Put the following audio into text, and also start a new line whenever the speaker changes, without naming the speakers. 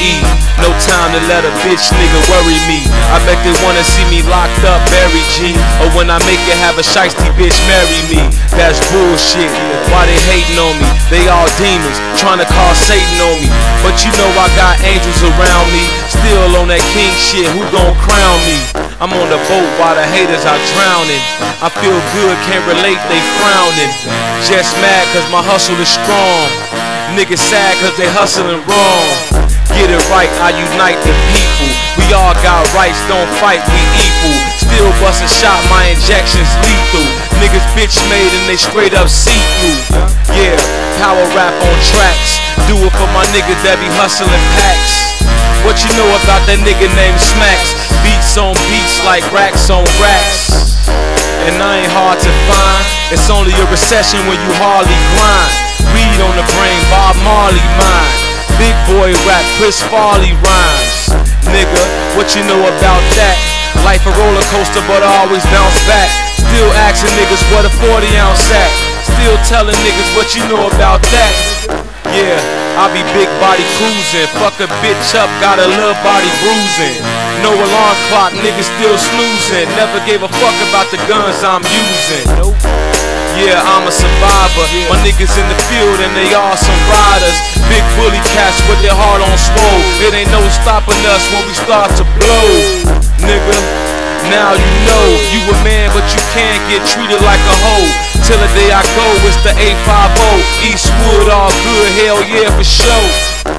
E. No time to let a bitch nigga worry me. I bet they wanna see me locked up, buried G. Or when I make it, have a shiesty bitch marry me. That's bullshit. Why they hating on me? They all demons, trying to call Satan on me. But you know I got angels around me. Still on that king shit, who gon' crown me? I'm on the boat while the haters are drowning. I feel good, can't relate, they frowning. Just mad cause my hustle is strong. Niggas sad cause they hustling wrong. Get it right, I unite the people. We all got rights, don't fight, we equal. Still bustin' shot, my injections lethal. Niggas bitch made and they straight up see-through. Yeah, power rap on tracks. Do it for my niggas that be hustling packs. What you know about that nigga named Smacks? Beats on beats like racks on racks. And I ain't hard to find. It's only a recession when you hardly grind. Weed on the brain, Bob Marley mine. Big boy rap, Chris Farley rhymes. Nigga, what you know about that? Life a roller coaster but I always bounce back. Still asking niggas what a 40-ounce at. Still telling niggas what you know about that. Yeah, I be big body cruising. Fuck a bitch up, got a little body bruising. No alarm clock, niggas still snoozing. Never gave a fuck about the guns I'm using. Yeah, I'm a survivor. My niggas in the field and they all some riders. Big bully cats with their heart on swole. It ain't no stopping us when we start to blow. Nigga, now you know you a man but you can't get treated like a hoe. Till the day I go, it's the 850 Eastwood, all good, hell yeah for sure.